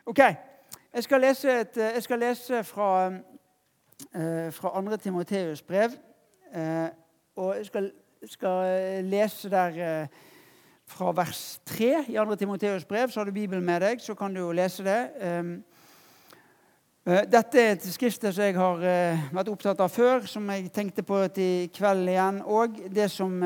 Ok, jeg skal lese fra 2. Timotheus brev, og jeg skal lese der fra vers 3 i 2. Timotheus brev. Så har du Bibelen med deg, så kan du jo lese det. Dette er et skrift som jeg har vært opptatt av før, som jeg tenkte på til kvelden igjen, og det som,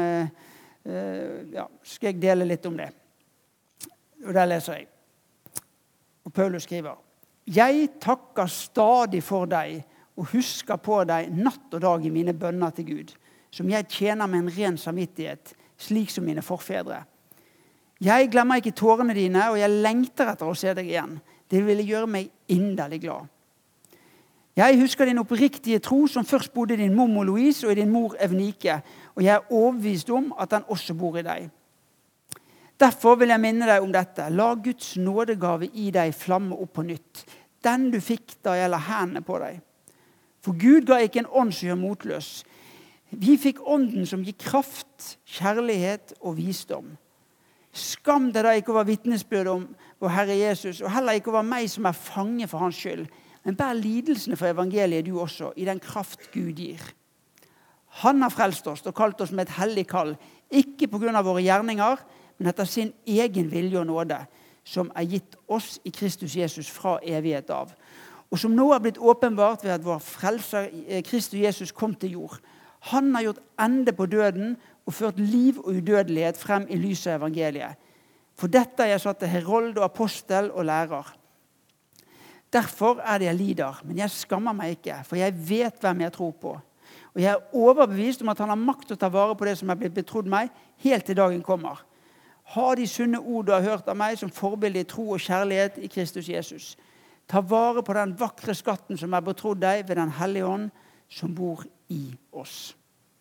skal jeg dele litt om det. Og der leser jeg. Og Paulus skriver: «Jeg takker stadig for deg og husker på deg natt og dag i mine bønner til Gud, som jeg tjener med en ren samvittighet, slik som mine forfedre. Jeg glemmer ikke tårene dine, og jeg lengter etter å se deg igjen. Det ville gjøre meg inderlig glad. Jeg husker din oppriktige tro som først bodde i din mormor Louise og i din mor Evnike, og jeg er overbevist om at den også bor i deg. Derfor vil jeg minne deg om dette. La Guds nådegave i deg flamme opp på nytt, den du fikk da jeg la hendene på deg. For Gud ga ikke en ånd som gjør motløs. Vi fikk ånden som gir kraft, kjærlighet og visdom. Skam deg da ikke over vitnesbyrd om vår Herre Jesus, og heller ikke over meg som er fange for hans skyld. Men bær lidelsene for evangeliet du også, i den kraft Gud gir. Han har frelst oss og kalt oss med et hellig kall, ikke på grunn av våre gjerninger, men etter sin egen vilje og nåde, som er gitt oss i Kristus Jesus fra evighet av, og som nå er blitt åpenbart ved at vår frelser Kristus Jesus kom til jord. Han har gjort ende på døden og ført liv og udødelighet frem i lyset av evangeliet. For dette er jeg satt til herold og apostel og lærer. Derfor er det jeg lider, men jeg skammer meg ikke, for jeg vet hvem jeg tror på. Og jeg er overbevist om at han har makt til å ta vare på det som er blitt betrodd meg, helt til dagen kommer. Ha de sunne ord du har hørt av meg som forbilde i tro og kjærlighet i Kristus Jesus. Ta vare på den vakre skatten som er betrodd deg ved den hellige ånd som bor i oss.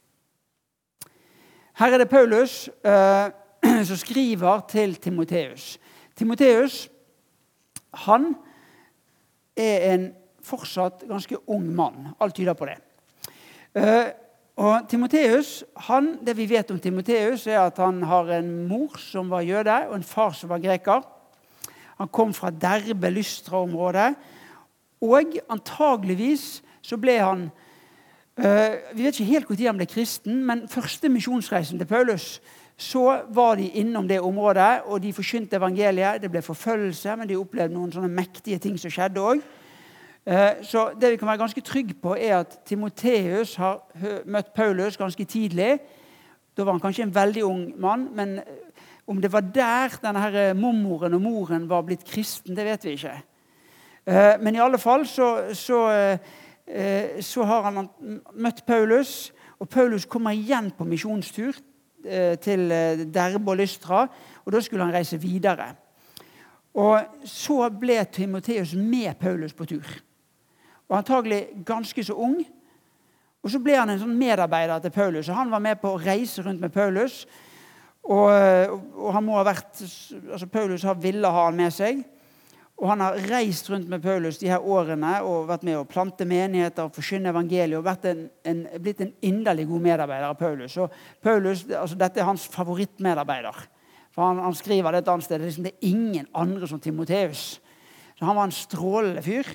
Her er det Paulus som skriver til Timotheus. Timotheus, han er en fortsatt ganske ung mann. Alt tyder på det. Og Timotheus, det vi vet om Timotheus er at han har en mor som var jøde og en far som var greker. Han kom fra Derbe, Lystra-området, og antageligvis så ble han, vi vet ikke helt hvor tid han ble kristen, men første misjonsreisen til Paulus, så var de innom det området, og de forkynte evangeliet. Det ble forfølgelse, men de opplevde noen sånne mektige ting som skjedde også. Så det vi kan være ganske trygg på er at Timotheus har møtt Paulus ganske tidlig. Da var han kanskje en veldig ung mann, men om det var der denne her mormoren og moren var blitt kristen, det vet vi ikke. Men i alle fall så har han møtt Paulus, og Paulus kommer igjen på misjonstur til Derbe og Lystra, og da skulle han reise videre. Og så ble Timotheus med Paulus på tur. Og antagelig ganske så ung. Og så ble han en sånn medarbeider til Paulus, og han var med på å reise rundt med Paulus. Og han må ha vært, altså Paulus ville ha han med seg. Og han har reist rundt med Paulus de her årene, og vært med å plante menigheter, og forkynne evangeliet, og blitt en inderlig god medarbeider av Paulus. Og Paulus, altså dette er hans favorittmedarbeider. For han skriver det et annet sted, det er ingen andre som Timotheus. Så han var en strålende fyr.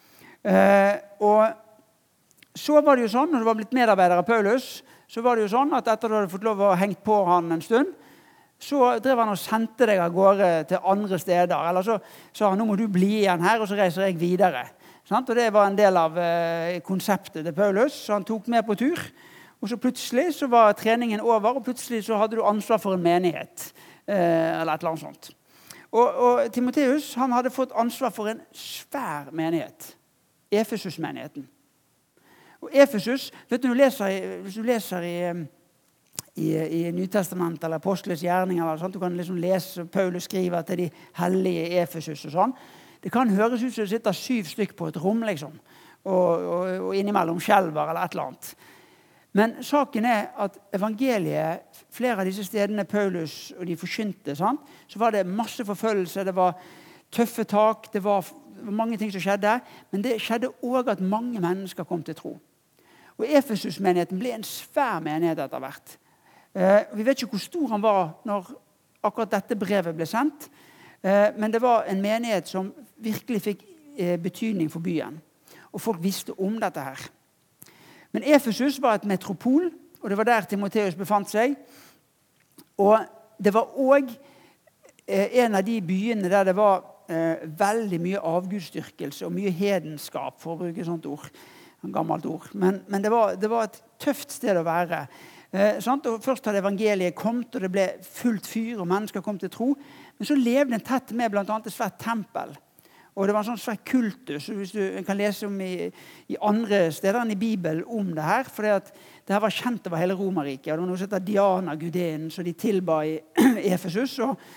Og så var det jo sånn, når du var blitt medarbeider av Paulus, så var det jo sånn at etter du hadde fått lov å ha hengt på han en stund, så drev han og sendte deg av gårde til andre steder. Eller så sa han, nå må du bli igjen her, og så reiser jeg videre. Og det var en del av konseptet til Paulus, så han tok med på tur. Og så plutselig så var treningen over, og plutselig så hadde du ansvar for en menighet. Eller et eller annet sånt. Og Timotheus, han hadde fått ansvar for en svær menighet. Efesus-menigheten. Og Efesus, vet du, hvis du leser i Nytestamentet eller Apostles gjerning, eller sånt, du kan liksom lese Paulus skriver til de hellige i Efesus og sånn. Det kan høres ut som det sitter 7 stykk på et rom, liksom, og innimellom skjelver eller et eller annet. Men saken er at evangeliet, flere av disse stedene Paulus og de forkynte, så var det masse forfølgelse, det var tøffe tak, det var mange ting som skjedde, men det skjedde også at mange mennesker kom til tro. Og Efesus-menigheten ble en svær menighet etter hvert. Vi vet ikke hvor stor han var når akkurat dette brevet ble sendt, men det var en menighet som virkelig fikk betydning for byen. Og folk visste om dette her. Men Efesus var et metropol, og det var der Timotheus befant seg. Og det var også en av de byene der det var veldig mye avgudsdyrkelse og mye hedenskap, for å bruke et sånt ord. Et gammelt ord. Men det var et tøft sted å være. Og først hadde evangeliet kommet, og det ble fullt fyr, og mennesker kom til tro. Men så levde en tett med blant annet et svært tempel. Og det var en sånn svært kultus. Hvis du kan lese om i andre steder enn i Bibelen om det her, for det her var kjent over hele Romerriket. Og det var noe som heter Diana-gudinen, som de tilba i Efesus.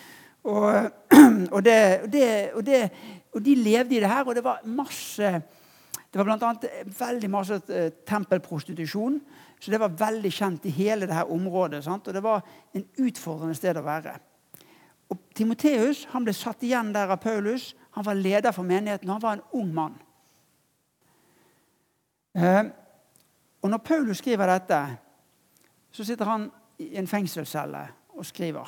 Og de levde i det her, og det var masse. Det var blant annet veldig masse tempelprostitusjon, så det var veldig kjent i hele det her området. Sant? Og det var en utfordrende sted å være. Og Timotheus, han ble satt igjen der av Paulus. Han var leder for menigheten, han var en ung mann. Og når Paulus skriver dette, så sitter han i en fengselscelle og skriver.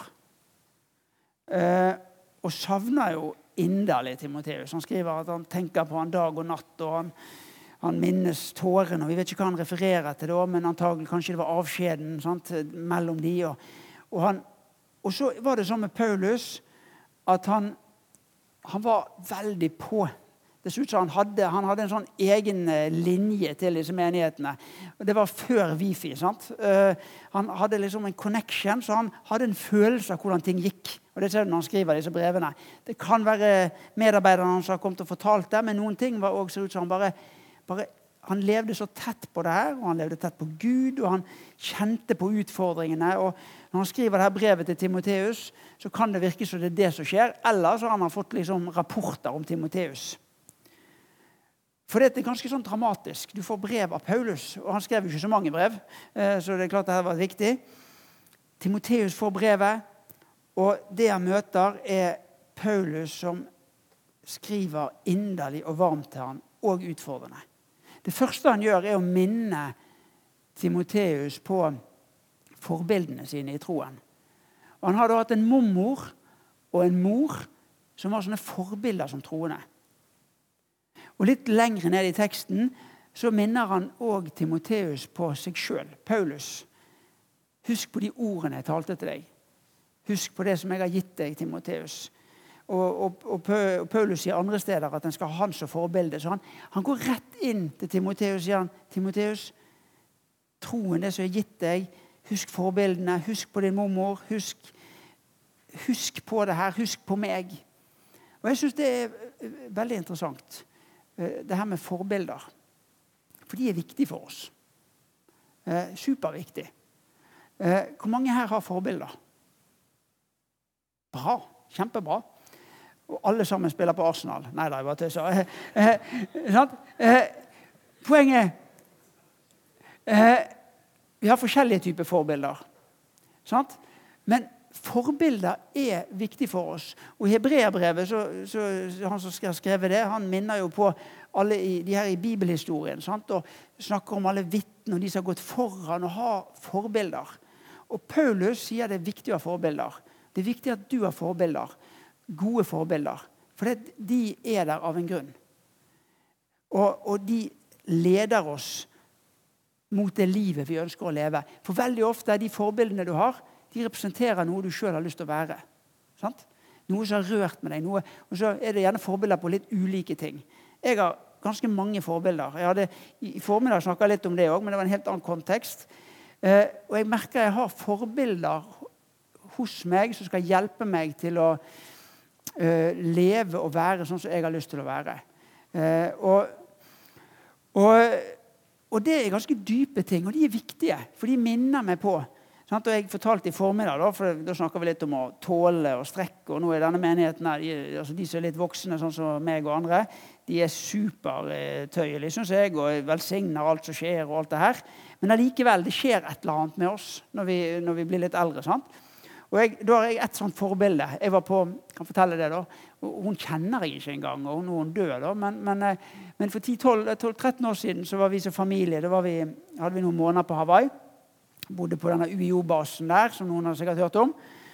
Og savner jo inderlig Timotheus. Han skriver at han tenker på han dag og natt, og han minnes tårene, og vi vet ikke hva han refererer til da, men antagelig kanskje det var avskjeden, sant, mellom de. Og så var det sånn med Paulus at han var veldig på. Det så ut som han hadde en sånn egen linje til disse menighetene. Og det var før Wifi, sant? Han hadde liksom en connection, så han hadde en følelse av hvordan ting gikk. Og det ser du når han skriver disse brevene. Det kan være medarbeiderne som har kommet og fortalt det, men noen ting var også ser ut som han levde så tett på det her, og han levde tett på Gud, og han kjente på utfordringene. Og når han skriver dette brevet til Timotheus, så kan det virke som det er det som skjer. Eller så har han fått liksom rapporter om Timotheus. For det er ganske sånn dramatisk. Du får brev av Paulus, og han skrev jo ikke så mange brev, så det er klart det var viktig. Timotheus får brevet, og det han møter er Paulus som skriver inderlig og varmt til han, og utfordrende. Det første han gjør er å minne Timotheus på forbildene sine i troen. Og han har da hatt en mormor og en mor som var sånne forbilder som troende. Og litt lengre ned i teksten så minner han også Timotheus på seg selv, Paulus. Husk på de ordene jeg talte til deg. Husk på det som jeg har gitt deg, Timotheus. Og Paulus sier andre steder at han skal ha han som forbilde. Så han går rett inn til Timotheus og sier han, Timotheus, troen det som jeg har gitt deg, husk forbildene, husk på din mormor, husk på det her, husk på meg. Og jeg synes det er veldig interessant, det her med forbilder. For de er viktige for oss. Superviktig. Hvor mange her har forbilder? Bra, kjempebra. Og alle sammen spiller på Arsenal. Nei, det er bare tøyser. Poenget vi har forskjellige typer forbilder. Sant? Men forbilder er viktig for oss. Og i Hebreerbrevet, så han som skal skrive det, han minner jo på alle de her i bibelhistorien, sant? Og snakker om alle vittne og de som har gått foran og har forbilder. Og Paulus sier det er viktig å ha forbilder. Det er viktig at du har forbilder. Gode forbilder. For de er der av en grunn. Og de leder oss mot det livet vi ønsker å leve. For veldig ofte er de forbildene du har, de representerer noe du selv har lyst til å være. Sant? Noe som har rørt med deg. Og så er det gjerne forbilder på litt ulike ting. Jeg har ganske mange forbilder. Jeg hadde i formiddag snakket litt om det også, men det var en helt annen kontekst. Og jeg merker at jeg har forbilder hos meg som skal hjelpe meg til å leve og være sånn som jeg har lyst til å være. Og det er ganske dype ting, og de er viktige, for de minner meg på. Sant? Og jeg fortalte i formiddag, for da snakker vi litt om å tåle og strekke, og nå er denne menigheten her, de som er litt voksne, sånn som meg og andre, de er supertøyelige, synes jeg, og velsigner alt som skjer og alt det her. Men allikevel, det skjer et eller annet med oss når vi blir litt eldre, sant? Og da har jeg et sånt forbilde. Jeg var på, kan fortelle det da, og hun kjenner jeg ikke engang, og nå er hun død da, men for 10-12-13 år siden så var vi som familie, da hadde vi noen måneder på Hawaii, bodde på denne UiO-basen der, som noen har sikkert hørt om,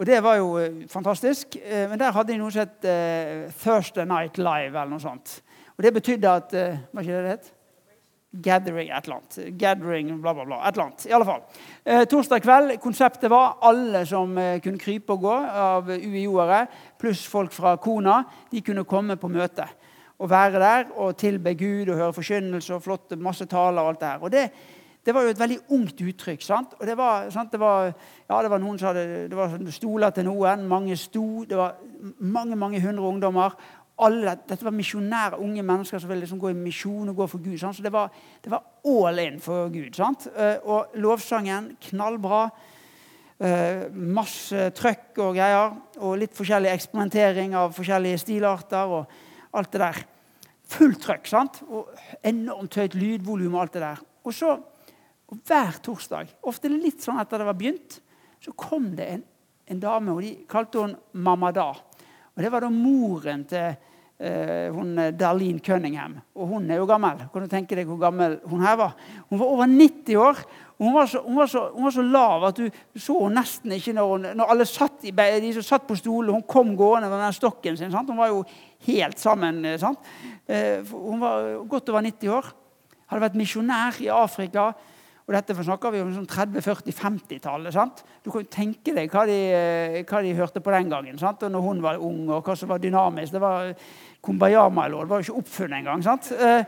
Og det var jo fantastisk. Men der hadde de noe som het Thursday Night Live, eller noe sånt. Og det betydde at, hva ikke det het? Gathering, et eller annet. Gathering, bla bla bla, et eller annet. I alle fall. Torsdag kveld, konseptet var alle som kunne krype og gå av UiO-ere, pluss folk fra Kona, de kunne komme på møte. Og være der og tilbe Gud og høre forkynnelse og flotte masse taler og alt det her. Og det var jo et veldig ungt uttrykk, sant? Og det var noen som hadde, det var stoler til noen, mange sto, det var mange hundre ungdommer. Dette var misjonære unge mennesker som ville liksom gå i misjon og gå for Gud. Sant? Så det var all in for Gud. Sant? Og lovsangen, knallbra, masse trøkk og greier, og litt forskjellig eksperimentering av forskjellige stilarter og alt det der. Fullt trøkk, sant? Og enormt høyt lydvolum og alt det der. Og hver torsdag, ofte litt sånn etter det var begynt, så kom det en dame, og de kalte hun Mamma Da. Og det var da moren til hun Darlene Cunningham. Og hun jo gammel. Kan du tenke deg hvor gammel hun her var? Hun var over 90 år. Og hun var så lav at du så hun nesten ikke når alle de som satt på stolen, hun kom gående med den stokken sin. Sant? Hun var jo helt sammen. Sant? Hun var godt over 90 år. Hadde vært misjonær i Afrika. Og dette snakker vi om sånn 30, 40, 50-tallet. Sant? Du kan jo tenke deg hva de hørte på den gangen. Sant? Og når hun var ung, og hva som var dynamisk. Det var Kumbaya, my lord. Det var jo ikke oppfunnet engang. Sant?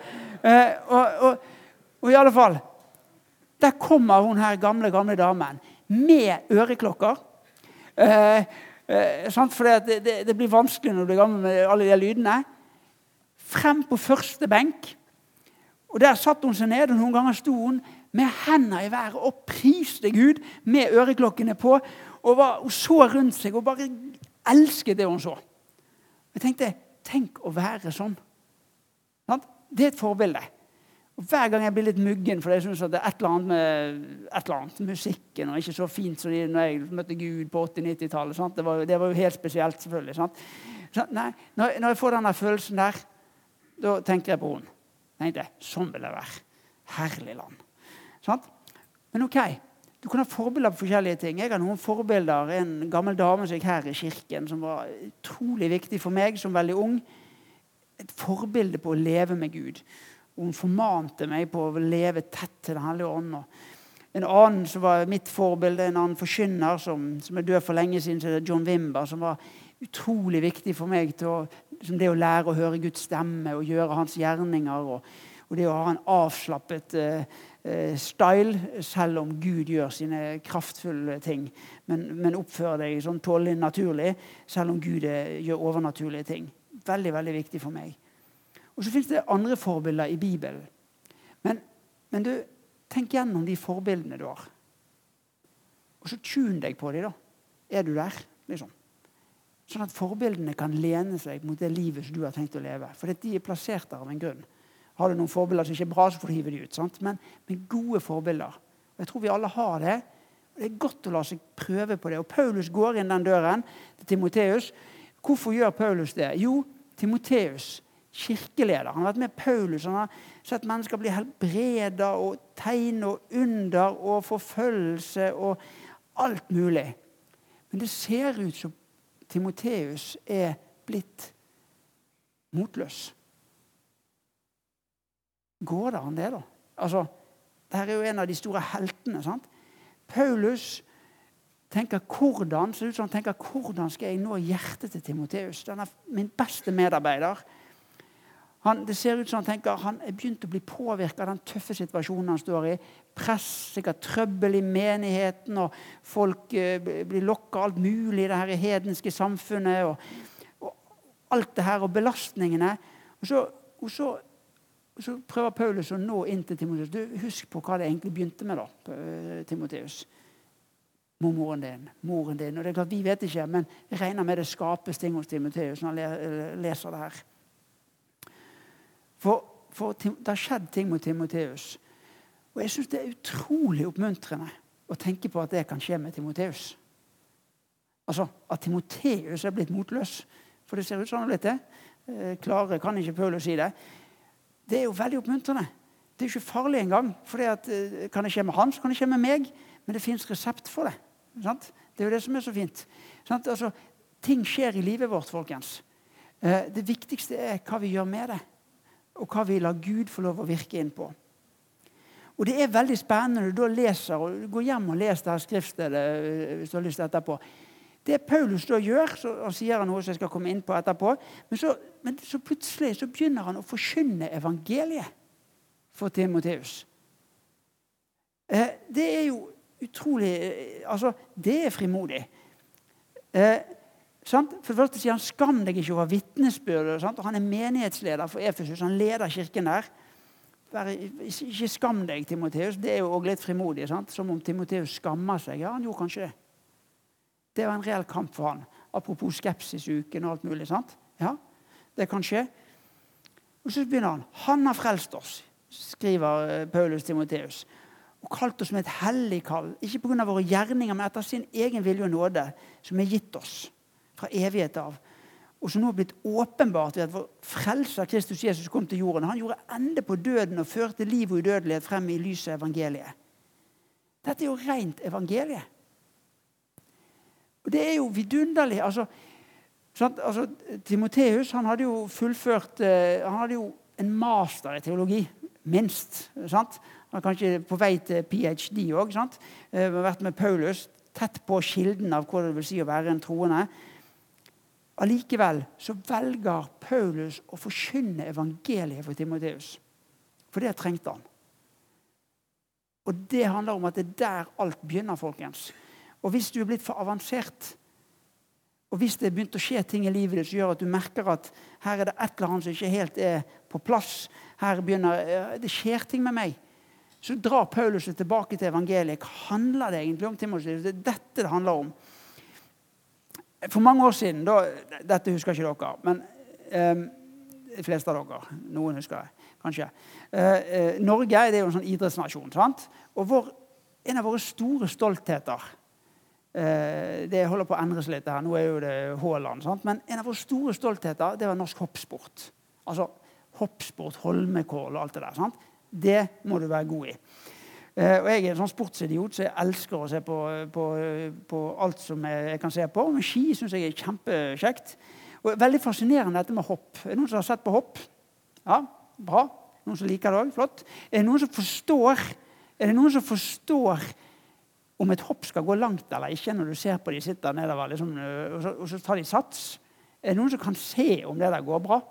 Og i alle fall, der kommer hun her gamle damen med øreklokker. For det blir vanskelig når du blir gammel med alle de lydene. Frem på første benk. Og der satt hun seg ned, og noen ganger sto hun med hendene i været og priste Gud med øreklokkene på, og så rundt seg og bare elsket det hun så. Jeg tenkte, tenk å være sånn. Det et forbilde. Og hver gang jeg blir litt muggen, for jeg synes at det et eller annet musikken, og ikke så fint som når jeg møtte Gud på 80-90-tallet. Det var jo helt spesielt, selvfølgelig. Sant? Nei, når jeg får denne følelsen der, da tenker jeg på henne. Jeg tenkte, sånn vil det være. Herlig land. Sant? Men ok, du kan ha forbilder på forskjellige ting. Jeg har noen forbilder. En gammel dame som gikk her i kirken, som var utrolig viktig for meg som veldig ung. Et forbilde på å leve med Gud. Og hun formante meg på å leve tett til Den hellige ånd. En annen som var mitt forbilde, en annen forkynner som død for lenge siden, John Wimber, som var utrolig viktig for meg til det å lære å høre Guds stemme og gjøre hans gjerninger, og det å ha en avslappet style, selv om Gud gjør sine kraftfulle ting, men oppfører deg sånn tålelig naturlig, selv om Gud gjør overnaturlige ting. Veldig, veldig viktig for meg. Og så finnes det andre forbilder i Bibelen. Men du, tenk gjennom de forbildene du har. Og så tune deg på dem da. Er du der? Liksom. Sånn at forbildene kan lene seg mot det livet som du har tenkt å leve. For de plassert der av en grunn. Har du noen forbilder som ikke er bra, så får du hive de ut. Sant? Men gode forbilder. Og jeg tror vi alle har det. Og det er godt å la seg prøve på det. Og Paulus går inn den døren til Timotheus. Hvorfor gjør Paulus det? Jo, Timotheus, kirkeleder. Han har vært med Paulus. Han har sett mennesker bli helbredet og tegn og under og forfølgelse og alt mulig. Men det ser ut som Timotheus er blitt motløs. Går det an det da? Altså, dette er jo en av de store heltene, sant? Paulus tenker hvordan skal jeg nå hjertet til Timotheus? Den er min beste medarbeider. Det ser ut som han tenker, han er begynt å bli påvirket av den tøffe situasjonen han står i. Press, sikkert trøbbel i menigheten, og folk blir lokket alt mulig i det her hedenske samfunnet, og alt det her, og belastningene. Og så prøver Paulus å nå inn til Timotheus. Du, husk på hva det egentlig begynte med da, Timotheus. Moren din. Og det er klart, vi vet ikke, men jeg regner med det skapes ting hos Timotheus når han leser det her. For det har skjedd ting mot Timotheus. Og jeg synes det er utrolig oppmuntrende å tenke på at det kan skje med Timotheus. Altså, at Timotheus er blitt motløs. For det ser ut som han har blitt det. Klare kan ikke Paulus si det. Det er jo veldig oppmuntrende. Det er jo ikke farlig engang. For kan det skje med han, så kan det skje med meg. Men det finnes resept for det. Sant? Det jo det som så fint. Sant? Altså, ting skjer i livet vårt, folkens. Det viktigste hva vi gjør med det, og hva vi lar Gud få lov å virke inn på. Og det veldig spennende når du da leser, og du går hjem og leser det her skriftstedet hvis du har lyst etterpå. Det Paulus da gjør, så han sier han noe som jeg skal komme inn på etterpå, men så plutselig så begynner han å forkynne evangeliet for Timoteus. Det jo utrolig, altså det frimodig. Sant? For det første sier han, skam deg ikke over vittnesbyrd, og han menighetsleder for Efesus, han leder kirken der. Ikke skam deg, Timoteus. Det jo også litt frimodig, sant? Som om Timoteus skammer seg. Ja, han gjorde kanskje det. Det var en reell kamp for han. Apropos skepsisuken og alt mulig, sant? Ja, det kan skje. Og så begynner han. Han har frelst oss, skriver Paulus Timoteus, og kalt oss med et hellig kall, ikke på grunn av våre gjerninger, men etter sin egen vilje og nåde, som gitt oss fra evighet av, og som nå har blitt åpenbart ved at vår frelser Kristus Jesus kom til jorden. Han gjorde ende på døden og førte liv og udødelighet frem i lyset av evangeliet. Dette jo rent evangeliet. Og det jo vidunderlig. Altså, Timoteus, han hadde jo fullført, han hadde jo en master i teologi, minst. Sant? Han var kanskje på vei til PhD også, sant? Han har vært med Paulus, tett på kilden av hva det vil si å være en troende. Allikevel så velger Paulus å forkynne evangeliet for Timoteus. For det trengte han. Og det handler om at det der alt begynner, folkens. Og hvis du blitt for avansert, og hvis det begynt å skje ting i livet som gjør at du merker at her det et eller annet som ikke helt på plass, her begynner, det skjer ting med meg, så drar Paulus tilbake til evangeliet. Hva handler det egentlig om, Timoteus? Det dette det handler om. For mange år siden, dette husker ikke dere, men de fleste av dere, noen husker det, kanskje. Norge det jo en sånn idrettsnasjon, sant? Og en av våre store stoltheter, det holder på å endre seg litt her, nå jo det Haaland, sant? Men en av våre store stoltheter, det var norsk hoppsport. Altså hoppsport, Holmenkoll og alt det der, sant? Det må du være god i. Og jeg en sånn sportsidiot, så jeg elsker å se på alt som jeg kan se på. Men ski synes jeg kjempekjekt. Og veldig fascinerende dette med hopp. Noen som har sett på hopp? Ja, bra. Noen som liker det også? Flott. Det noen som forstår om et hopp skal gå langt eller ikke når du ser på de sitter nedover, liksom, og så tar de sats? Det noen som kan se om det der går bra?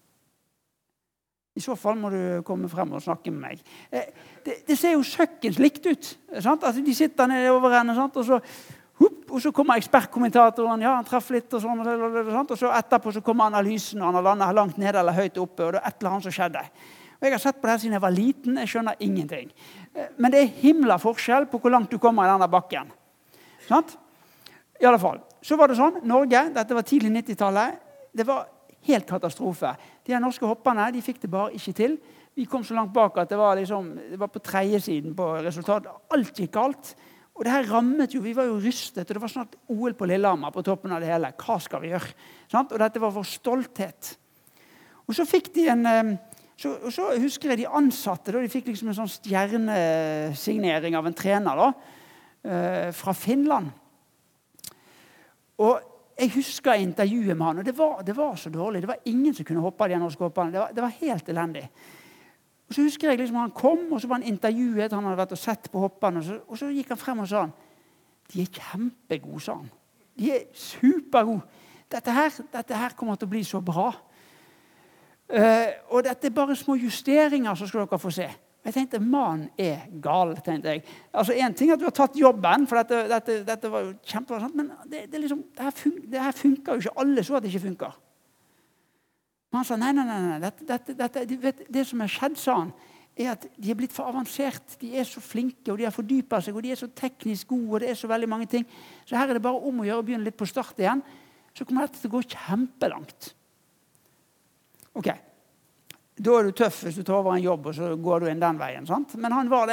I så fall må du komme frem og snakke med meg. Det ser jo søkkens likt ut. Sant? Altså, de sitter nede over henne, sant? Og så kommer ekspertkommentatoren, ja, han treffer litt, og sånn, og så etterpå så kommer analysen, og han har landet langt nede eller høyt oppe, og det et eller annet som skjedde. Og jeg har sett på det her siden jeg var liten, jeg skjønner ingenting. Men det himla forskjell på hvor langt du kommer i denne bakken. Sant? I alle fall. Så var det sånn, Norge, dette var tidlig 90-tallet, det var helt katastrofe. De her norske hopperne, de fikk det bare ikke til. Vi kom så langt bak at det var på tredje siden på resultatet. Alt gikk galt. Og det her rammet jo, vi var jo rystet, og det var snart OL på Lillehammer på toppen av det hele. Hva skal vi gjøre? Sant? Og dette var vår stolthet. Og så fikk de så husker jeg de ansatte, da, de fikk liksom en sånn stjernesignering av en trener da, fra Finland. Og jeg husker intervjuet med han, og det var så dårlig. Det var ingen som kunne hoppe av de norske hoppene. Det var helt elendig. Og så husker jeg liksom han kom, og så var han intervjuet, han hadde vært og sett på hoppene, og så gikk han frem og sa han, de kjempegode, sa han. De supergode. Dette her kommer til å bli så bra. Og dette bare små justeringer, så skal dere få se. Jeg tenkte, mannen gal, tenkte jeg. Altså, en ting at du har tatt jobben, for dette var jo kjempebra, men det her funker jo ikke. Alle så at det ikke funker. Men han sa, nei, det som har skjedd, sa han, at de blitt for avansert, de så flinke, og de har fordypet seg, og de så teknisk gode, og det så veldig mange ting. Så her det bare om å gjøre å begynne litt på start igjen, så kommer dette til å gå kjempelangt. Ok. Da du tøff hvis du tar over en jobb, og så går du inn den veien, sant? Men han var det.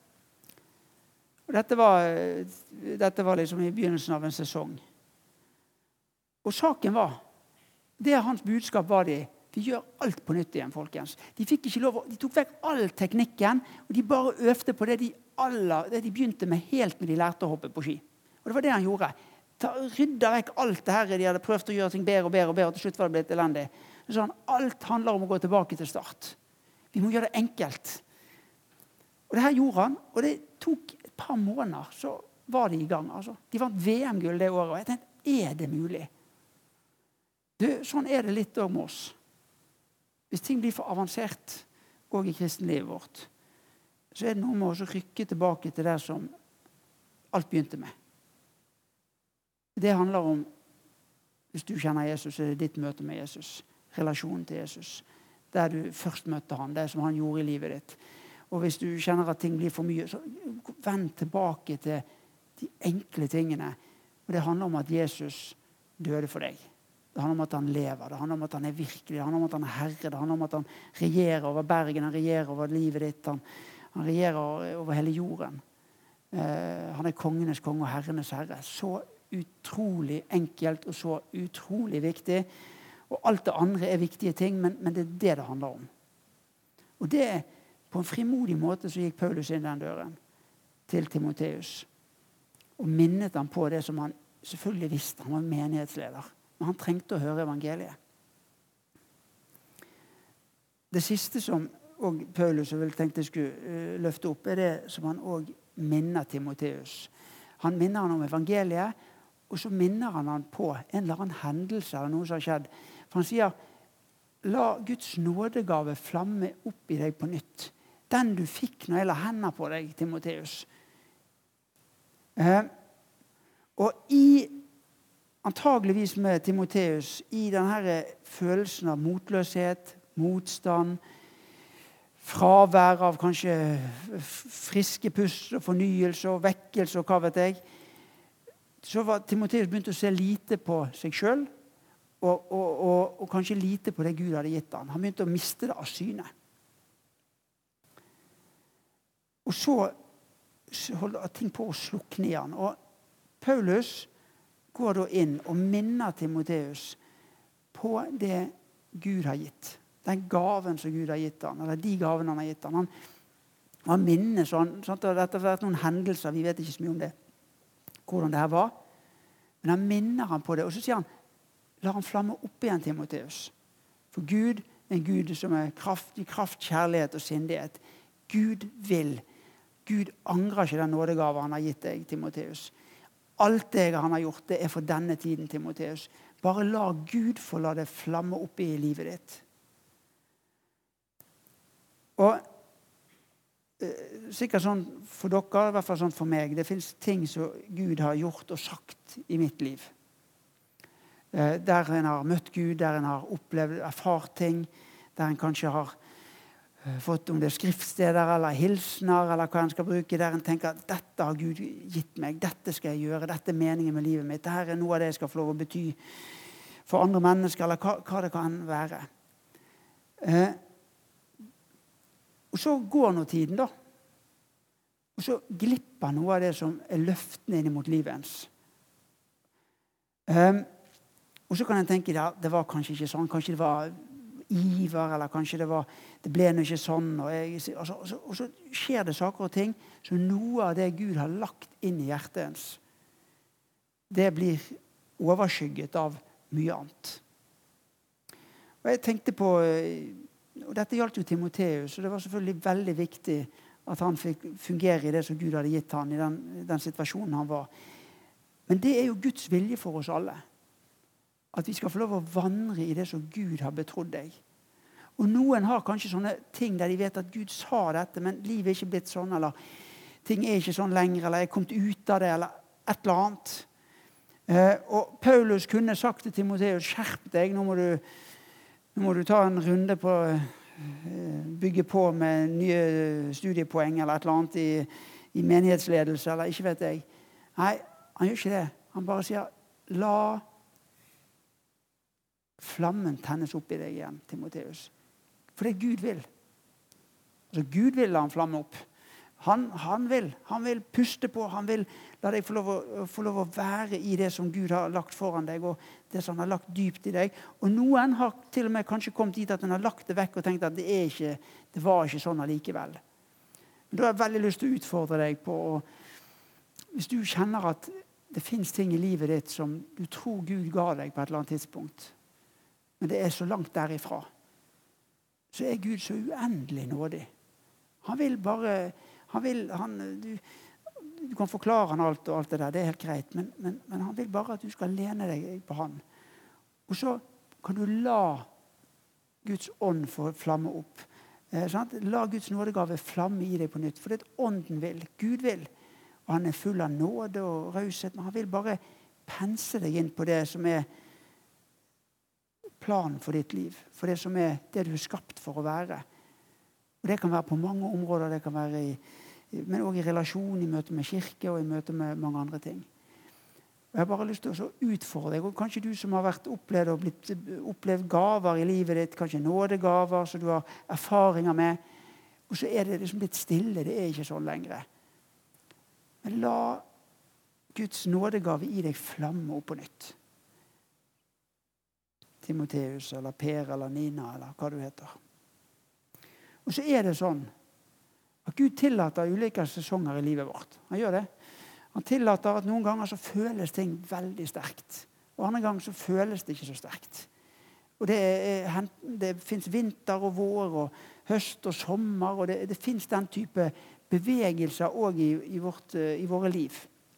Og dette var liksom i begynnelsen av en sesong. Og saken var, det hans budskap var vi gjør alt på nytt igjen, folkens. De fikk ikke lov, de tok vekk all teknikken, og de bare øvde på det de begynte med helt når de lærte å hoppe på ski. Og det var det han gjorde. Rydda vekk alt det her. De hadde prøvd å gjøre ting bedre og bedre og bedre, og til slutt var det blitt elendig. Så sa han, alt handler om å gå tilbake til start. Vi må gjøre det enkelt. Og det her gjorde han, og det tok et par måneder, så var de i gang. Altså. De vant VM-gull det året, og jeg tenkte, er det mulig? Sånn er det litt også med oss. Hvis ting blir for avansert, også i kristenlivet vårt, så er det noe med å rykke tilbake til det som alt begynte med. Det handler om, hvis du kjenner Jesus, så er det ditt møte med Jesus, relasjonen til Jesus, der du først møtte han, det som han gjorde i livet ditt. Og hvis du kjenner at ting blir for mye, så vend tilbake til de enkle tingene. Og det handler om at Jesus døde for deg. Det handler om at han lever, det handler om at han er virkelig, det handler om at han er herre, det handler om at han regjerer over Bergen, han regjerer over livet ditt, han regjerer over hele jorden. Han er kongenes konge og herrenes herre. Så utrolig enkelt og så utrolig viktig. Og alt det andre er viktige ting, men det er det handler om. Og det er på en frimodig måte så gikk Paulus inn den døren til Timoteus. Og minnet han på det som han selvfølgelig visste. Han var menighetsleder. Men han trengte å høre evangeliet. Det siste som Paulus tenkte jeg skulle løfte opp, er det som han også minner Timoteus. Han minner han om evangeliet, og så minner han på en eller annen hendelse eller noe som har skjedd. For han sier, la Guds nådegave flamme opp i deg på nytt. Den du fikk når jeg la hendene på deg, Timoteus. Og antageligvis med Timoteus, i denne følelsen av motløshet, motstand, fravær av kanskje friske pust og fornyelse og vekkelse og hva vet jeg, så var Timoteus begynt å se lite på seg selv, og kanskje lite på det Gud hadde gitt han. Han begynte å miste det av syne. Og så holder ting på å slukne i han. Og Paulus går da inn og minner Timoteus på det Gud har gitt. Den gaven som Gud har gitt han, eller de gavene han har gitt han. Han minner sånn, dette har vært noen hendelser, vi vet ikke så mye om det, hvordan det her var. Men han minner han på det, og så sier han, la han flamme opp igjen, Timoteus. For Gud er en Gud som er kraft, kjærlighet og sindighet. Gud vil. Gud angrer ikke den nådegave han har gitt deg, Timoteus. Alt det han har gjort, det er for denne tiden, Timoteus. Bare la Gud få la det flamme opp i livet ditt. Og sikkert sånn for dere, i hvert fall sånn for meg, det finnes ting som Gud har gjort og sagt i mitt liv. Der en har møtt Gud, der en har opplevd, erfart ting, der en kanskje har fått om det er skriftsteder eller hilsner, eller hva en skal bruke, der en tenker at dette har Gud gitt meg, dette skal jeg gjøre, dette er meningen med livet mitt, dette er noe av det jeg skal få lov å bety for andre mennesker, eller hva det kan være. Og så går nå tiden da, og så glipper noe av det som er løftene inn mot livet ens. Og så kan en tenke, ja, det var kanskje ikke sånn, kanskje det var iver, eller kanskje det ble noe ikke sånn, og så skjer det saker og ting, så noe av det Gud har lagt inn i hjertet ens, det blir overskygget av mye annet. Og jeg tenkte på, og dette gjaldt jo Timoteus, og det var selvfølgelig veldig viktig at han fikk fungere i det som Gud hadde gitt han, i den situasjonen han var. Men det er jo Guds vilje for oss alle. At vi skal få lov å vandre i det som Gud har betrodd deg. Og noen har kanskje sånne ting der de vet at Gud sa dette, men livet er ikke blitt sånn, eller ting er ikke sånn lenger, eller jeg er kommet ut av det, eller et eller annet. Og Paulus kunne sagt til Timoteus, skjerp deg, nå må du ta en runde på bygge på med nye studiepoeng, eller et eller annet i menighetsledelse, eller ikke vet jeg. Nei, han gjør ikke det. Han bare sier, la flammen tennes opp i deg igjen, Timoteus. For det Gud vil. Altså Gud vil la han flamme opp. Han vil puste på, han vil la deg få lov å være i det som Gud har lagt foran deg, og det som han har lagt dypt i deg. Og noen har til og med kanskje kommet dit at han har lagt det vekk og tenkt at det var ikke sånn allikevel. Men da har jeg veldig lyst til å utfordre deg på, hvis du kjenner at det finnes ting i livet ditt som du tror Gud ga deg på et eller annet tidspunkt. Men det så langt derifra. Så Gud så uendelig nådig. Han vil bare, du kan forklare han alt og alt det der, det helt greit. Men han vil bare at du skal lene deg på han. Og så kan du la Guds ånd få flamme opp. La Guds nådegave flamme i deg på nytt. For det ånden vil, Gud vil. Og han full av nåde og raushet, men han vil bare pense deg inn på det som planen for ditt liv. For det som det du skapt for å være. Og det kan være på mange områder, det kan være men også i relasjon, i møte med kirke og i møte med mange andre ting. Og jeg har bare lyst til å utfordre deg, og kanskje du som har vært opplevd gaver i livet ditt, kanskje nådegaver som du har erfaringer med, og så det liksom blitt stille, det ikke sånn lenger. Men la Guds nådegave i deg flamme opp på nytt. Timoteus, eller Per, eller Nina, eller hva du heter. Og så det sånn at Gud tillater ulike sesonger i livet vårt. Han gjør det. Han tillater at noen ganger så føles ting veldig sterkt. Og andre ganger så føles det ikke så sterkt. Og det finnes vinter og vår og høst og sommer, og det finnes den type bevegelser også i våre liv.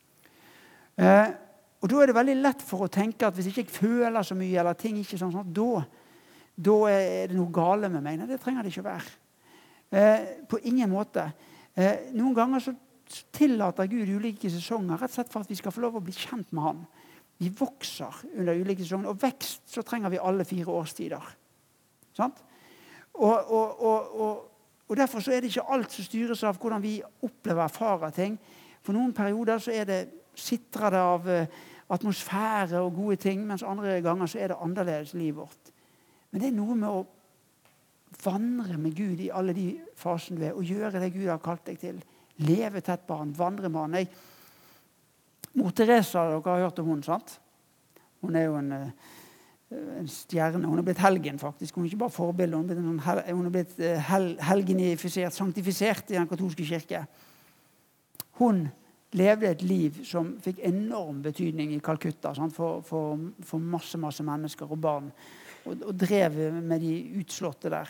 Og da det veldig lett for å tenke at hvis ikke jeg føler så mye, eller ting ikke sånn, da det noe gale med meg. Nei, det trenger det ikke å være. På ingen måte. Noen ganger så tillater Gud ulike sesonger, rett og slett for at vi skal få lov å bli kjent med han. Vi vokser under ulike sesonger, og vekst så trenger vi alle 4 årstider. Sant? Og derfor så det ikke alt som styres av hvordan vi opplever og erfarer ting. For noen perioder så det sitrer det av atmosfære og gode ting, mens andre ganger så det annerledes i livet vårt. Men det noe med å vandre med Gud i alle de fasene du og gjøre det Gud har kalt deg til. Leve tett på han, vandre med han. Mor Teresa, dere har hørt om hun, sant? Hun jo en stjerne. Hun blitt helgen, faktisk. Hun ikke bare forbilde, hun blitt helgenifisert, sanktifisert i den katolske kirke. Hun levde et liv som fikk enorm betydning i Calcutta, sant? For masse mennesker og barn. Og drev med de utslåtte der.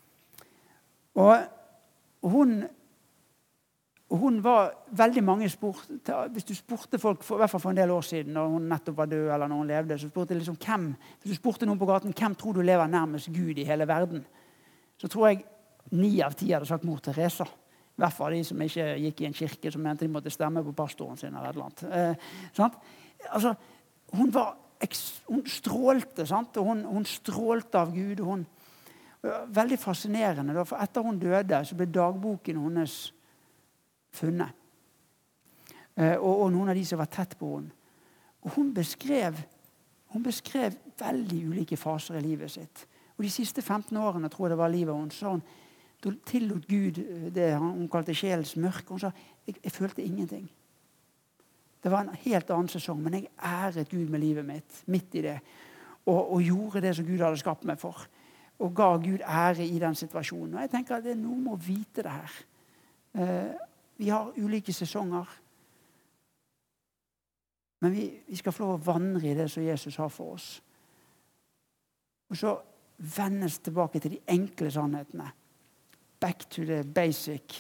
Og hun var veldig mange hvis du spurte folk, i hvert fall for en del år siden, når hun nettopp var død eller når hun levde, så spurte liksom hvis du spurte noen på gaten, hvem tror du lever nærmest Gud i hele verden? Så tror jeg 9 av 10 hadde sagt mor Teresa. I hvert fall de som ikke gikk i en kirke, som mente de måtte stemme på pastoren sin eller et eller annet. Sant? Altså, hun strålte, sant? Og hun strålte av Gud. Veldig fascinerende. For etter hun døde, så ble dagboken hennes funnet. Og noen av de som var tett på henne. Og hun beskrev veldig ulike faser i livet sitt. Og de siste 15 årene, tror jeg det var livet hennes, så da tillot Gud det hun kalte sjelens mørke. Hun sa, jeg følte ingenting. Det var en helt annen sesong, men jeg æret Gud med livet mitt, midt i det. Og gjorde det som Gud hadde skapt meg for. Og ga Gud ære i den situasjonen. Og jeg tenker at det noe med å vite det her. Vi har ulike sesonger. Men vi skal få lov å vandre i det som Jesus har for oss. Og så vendes tilbake til de enkle sannhetene. Back to the basic.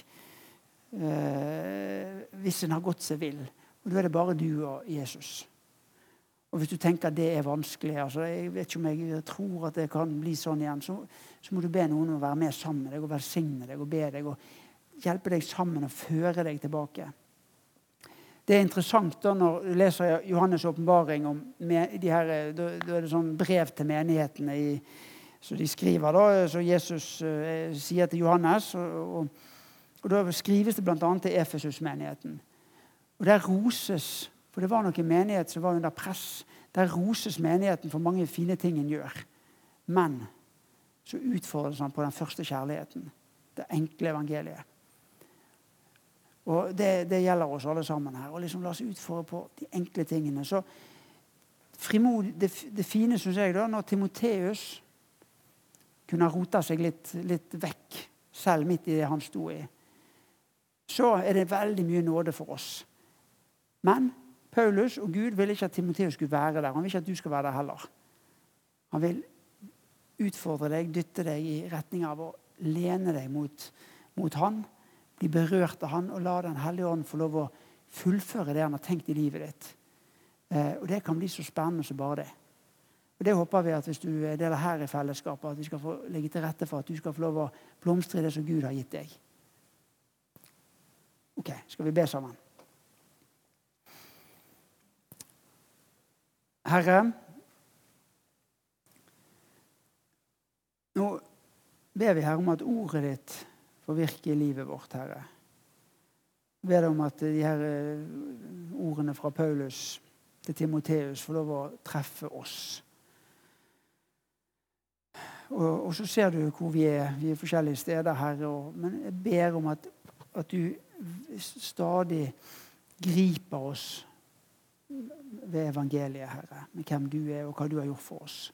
Hvis en har gått seg vill. Og da det bare du og Jesus. Og hvis du tenker at det vanskelig, altså jeg vet ikke om jeg tror at det kan bli sånn igjen, så må du be noen om å være med sammen med deg, og velsigne deg, og be deg, og hjelpe deg sammen og føre deg tilbake. Det interessant da når du leser Johannes åpenbaring om de her, da det sånn brev til menighetene så de skriver da, så Jesus sier til Johannes, og da skrives det blant annet til Efesus-menigheten. Og der roses, for det var noen menighet som var under press, der roses menigheten for mange fine ting en gjør. Men så utfordres han på den første kjærligheten, det enkle evangeliet. Og det gjelder oss alle sammen her, og liksom la oss utfordre på de enkle tingene. Så frimod, det fine synes jeg da, når Timoteus kunne rota seg litt vekk, selv midt i det han stod i, så det veldig mye nåde for oss. Men Paulus og Gud vil ikke at Timoteus skulle være der. Han vil ikke at du skal være der heller. Han vil utfordre deg, dytte deg i retning av å lene deg mot han, bli berørt av han, og la Den hellige ånd få lov å fullføre det han har tenkt i livet ditt. Og det kan bli så spennende som bare det. Og det håper vi at hvis du deler her i fellesskapet, at vi skal få legge til rette for at du skal få lov å blomstre i det som Gud har gitt deg. Ok, skal vi be sammen? Herre, nå ber vi Herre om at ordet ditt får virke i livet vårt, Herre. Vi ber om at de her ordene fra Paulus til Timoteus får lov å treffe oss. Og så ser du hvor vi er. Vi er forskjellige steder, Herre. Men jeg ber om at du stadig griper oss ved evangeliet, Herre. Med hvem du er og hva du har gjort for oss.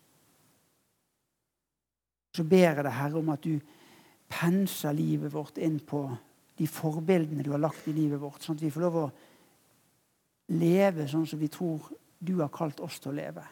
Så ber jeg deg, Herre, om at du penser livet vårt inn på de forbildene du har lagt i livet vårt, sånn at vi får lov å leve sånn som vi tror du har kalt oss til å leve.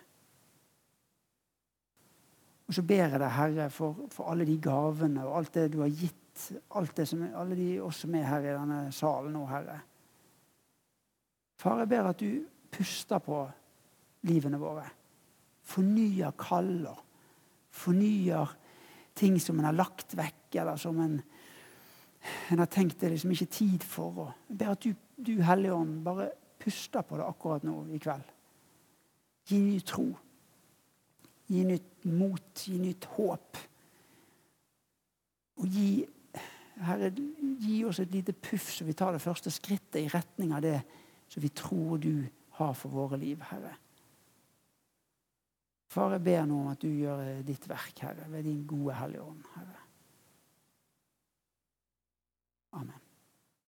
Og så ber jeg deg, Herre, for alle de gavene og alt det du har gitt, alle de oss som er her i denne salen nå, Herre. Far, jeg ber at du puster på livene våre, fornyer kaller, fornyer ting som en har lagt vekk, eller som en har tenkt det liksom ikke tid for. Jeg ber at du Hellige Ånd, bare puster på det akkurat nå i kveld. Gi ny tro. Gi nytt mot, gi nytt håp. Og Herre, gi oss et lite puff så vi tar det første skrittet i retning av det som vi tror du har for våre liv, Herre. Far, jeg ber nå om at du gjør ditt verk, Herre, ved din gode Hellige Ånd, Herre.